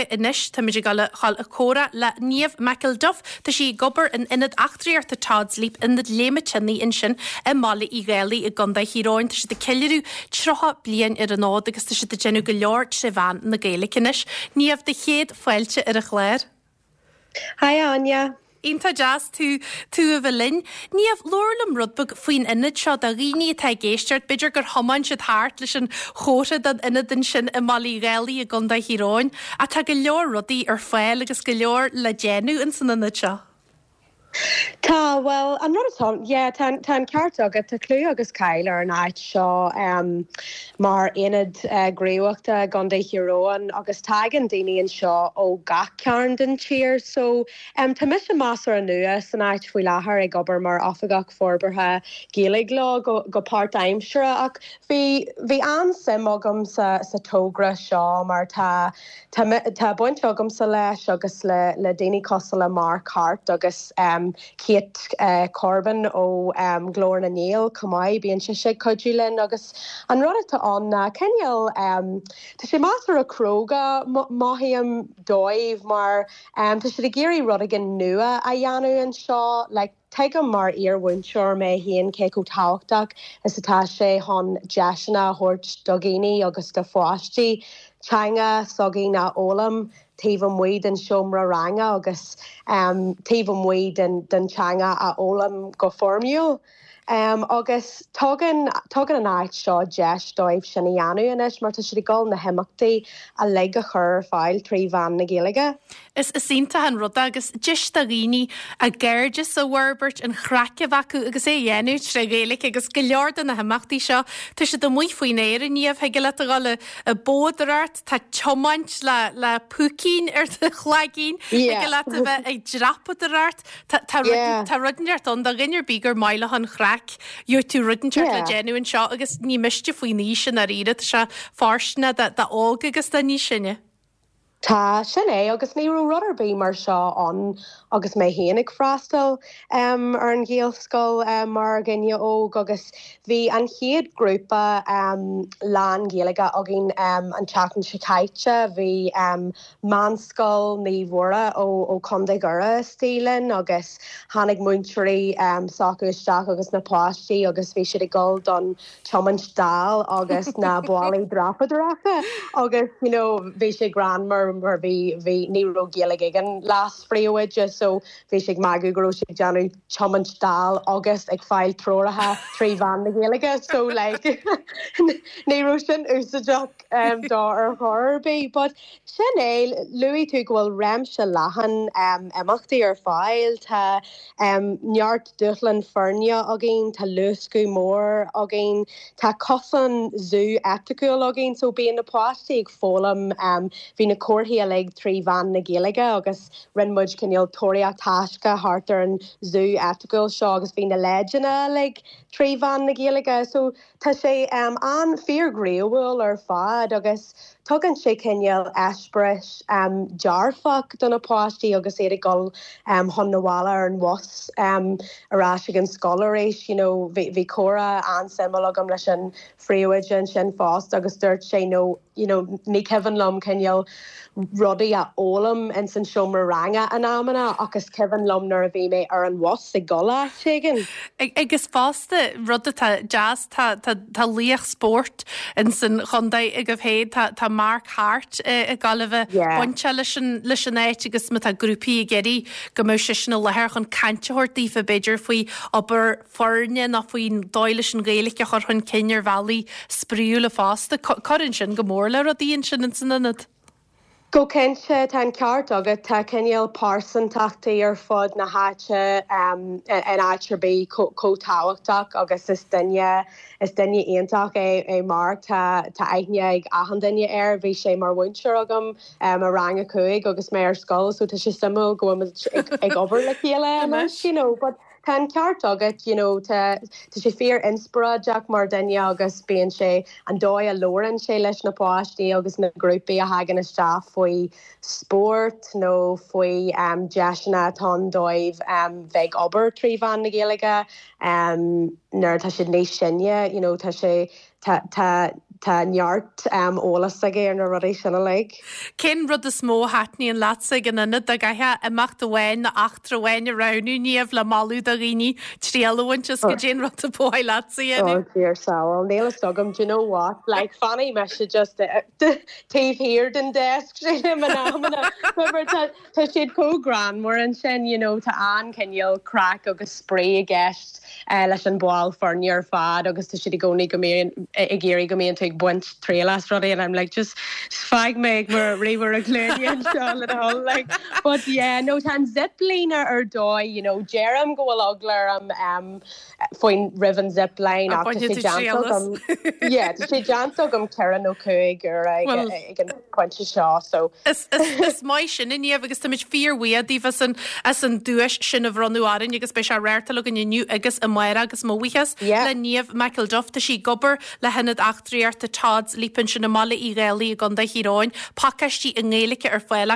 inis tá muidir gal a córa le níomh Macilduf tá sí gobar in inad achtriart a tádslíp inad léimetinní in sin I mála I gaalaí I ganda híráin tá si de ceilirú trocha blian ar an nád agus tá si de genú go leor sé bhain na gaalaigh inis. Níomh de chéad foiilte ar a chléir. Hi Anya. Ínta jazz tú a bhelinn. Níomh lorlam rudbog faoin inad seo a rií tá géisteart beidir gur thomáin si thart leis an chóra dan inad in sin I málaí gaalaí a ganda híráin a tá go leor rudaí ar fáil agus go leor le déanú in san inad seo. Tá well an rud atá tan ceart agad tá clú agus Kyle ar an áit seo mar inad gréoachta ganda hiróin agus tagan daoine an seo ó gach cearn den tír so tá mis más ar an nuas an áit faoi láthair ag gobar mar afagach forbartha Gaeilge lá go part-time sure ach bhí an sim agam sa tógra seo mar tá buint agam sa leis agus le daoine costal le Mark Hart agus Kate Corbin ó Glór na Níl cumáid bíonn sé codúlinn agus an rud atá an ceal tá sé más ar a cróga maithíam dóibh mar tá sé de géirí rud agin nua a dheanú an seo like Teigem mar earwinseir mé híon cé go táhachtach is atá sé hon deisina hort dogéine agus de fáistí teanga sogí na ólam taobh muid an siomra ranga agus taobh muid den teanga a ólam go formiú. Agus tugan an áit seo deis dóibh sinna dheanú inis mar tá si gáil na himachtaí a le a chur fáil trí bhean na Gaeilge. Is sínta an rud agus deis a rií a ggéirdes a Warbert an chrace bhacu agus é dhéanú tre Gaeilge agus go leor na himachtaí seo tá si do muoi faoin éir níomh heige le gáil a bódarart tá chomaint le pucín ar de chhlaigín heige le bheith ag drapadarart tá rudenart an da rinnear bígur maile an chrac You're tú rudenart le genuine seo agus ní miste faoin ní sin a riad se fársna de ága agus da ní sinne. Tá sin é agus níú ruderbí mar seo an agus mé héananig freistal ar an ggéalscoil mar gnne óg agus bhí an chéad grúpa lán Gaeilge agin an teachn sicaite bhí manscoil níomhra ó Conde Gura stílinn agus hánig muinteirí sacuisteach agus na pláistí agus bhí siad gáil don Chomann Dal agus na bualaí drapadracha agus bhí sé granmar mar bhí níró Gaeilge an las fríomhaid just so bhí sé magú go sé deanú Chomann Dal agus ag fáil troratha trí bhean na Gaeilge so like níró sin úsáideach dá ar thuirbí but sin é luí tú gohfuil réim se lehan imachtaí ar fáil tá neart duchlan fearne agén tá luscú mór agén tá cosan zoo epticúil agén so bíon na páistí ag fólam hí na cuairthaí a le trí bhean na Gaeilge agus rinmuid cinneal tóireach taisce hartar an zoo epticúil seo agus bhí na leidena le trí bhean na Gaeilge so tá sé an fíorghríomhfuil ar fad agus tugann sé cinneal eisbris dearfach donna páistí agus éidir gáil honnahile ar an was arás an scolaréis bhí córa an simil agam leis an fríomhaid an sin fást agus dúirt sé ní cehann lom cinneal rudaí a ólam in san siomra ranga an amana agus cehann lom nar a bhí mé ar an was i gola sigin. Agus fásta rudda tá jazz tá líoch sport in san chundaid ag go bhéad tá Mark Hart a galibh buinte leis an éit agus mu a grúpií geirí go mó sin lethir chun cantehortaí fa beidir faoi obair forne nach faoin dáile an Gaeilge chu chun Cinnear Valley spríú le fásta corann sin go mór le a dtíon sin in san inad. Go kense tan ceart agad tá cinneal parsan tachtaí ar fud na háite an áitrirbí cótáhachtach agus is duine ionach é mar tá aithne ag ahan duine bhí sé mar bhaintear agam a rang a chuig agus mé ar scoil so tá sé simú go ag obair le chéile but Tá ceart agad, tá sé fear inspiradeach mar daine agus bíon sé an dóid a loran sé leis na páistí agus na grúpaí a hagan isteach faoi sport nó faoi deisina tá dóibh bheith obair trí bhean na Gaeilge nuair tá sé níos sinne, tá sé tá tá neart ólas a géar na rudí sinna le. Cin rud a smó hatní an lása gan inna a gaithe amach bhhain na achtra bhhain a ranú níomh le malú a rií tríalhaint go dé rud a bóid lásaí. Oh dear Sal, Neil Stogum, do you know what? Like funny me should just tape here than desk she'd go gran more and sin, you know, to an can you'll crack agus spray a guest leis an ball for near fad agus to should go ni go me Gary go me and take bunch trail last Roddy and I'm like just fag meg mer river a clean and Charlotte all like but yeah no tan zipliner or doy you know Jerem go alogler foin riven zip line after yeah to she janto gum Karen O'Coig or again quench shaw so is mai sin in agus tá fear weadí as an dúis sin a bhranúáin agus be réirta le ganniu agus a maira agus móhuichas le níomh Michael Duff tá sí gobar le hennad achtriart a táds lípan sin na mala í réalaí gan da híráin pakistí a ngéalacha ar foiile